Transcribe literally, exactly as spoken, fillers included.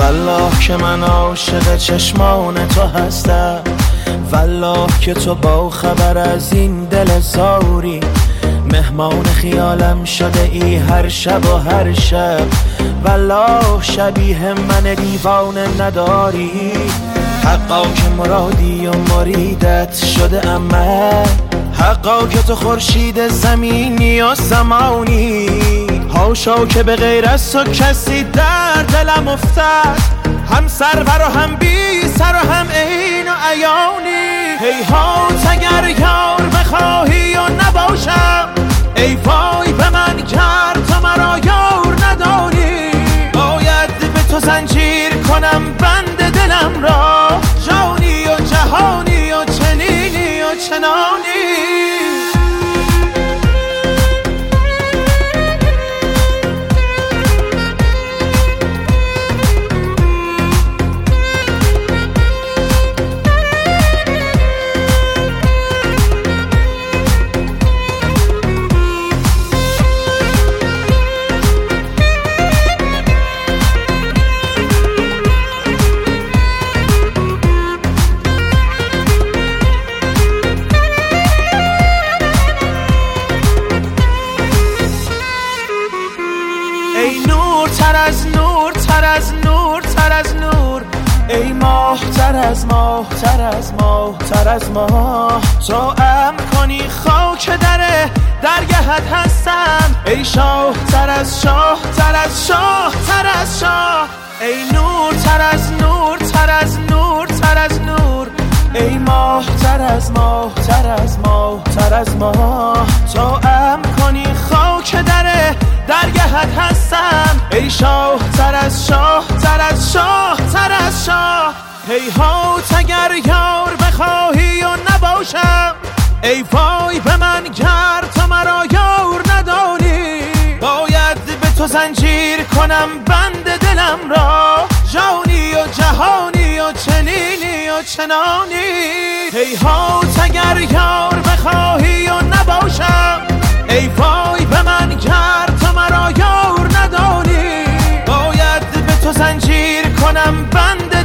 والله که من عاشق چشمان تو هستم، والله که تو با خبر از این دل زاری، مهمان خیالم شده ای هر شب و هر شب، والله شبیه من دیوانه نداری. حقا که مرادی و مریدت شده اما، حقا که تو خورشید زمینی و زمانی، هاشا که به غیر از تو کسی در دلم افتد، هم سرور و هم بی سر و هم عین و عیانی. هیهات اگر یار بخواهی و نباشم، ای وای به من گر تو مرا یار ندانی، باید به تو زنجیر کنم بند دلم را، جانی و جهانی و چنینی و چنانی. ای نور تر از نور تر از نور تر از نور، ای ماه تر از ماه تر از ماه تر از ماه، تو امر کنی خاک در درگهت هستم، ای شاه تر از شاه تر از شاه تر از شاه. ای نور تر از نور تر از نور تر از نور، ای ماه تر از ماه تر از ماه تر از ماه، تو امر کنی خاک در درگهت هستم، ای شاه تر از شاه تر از شاه تر از شاه. هیهات اگر یار بخواهی و نباشم، ای وای به من گر تو مرا یار ندانی، باید به تو زنجیر کنم بند دلم را، جانی و جهانی و چنینی و چنانی. هیهات اگر یار بخواهی و نباشم، ای وای به من گر تو مرا یار ندانی، باید به تو زنجیر کنم بند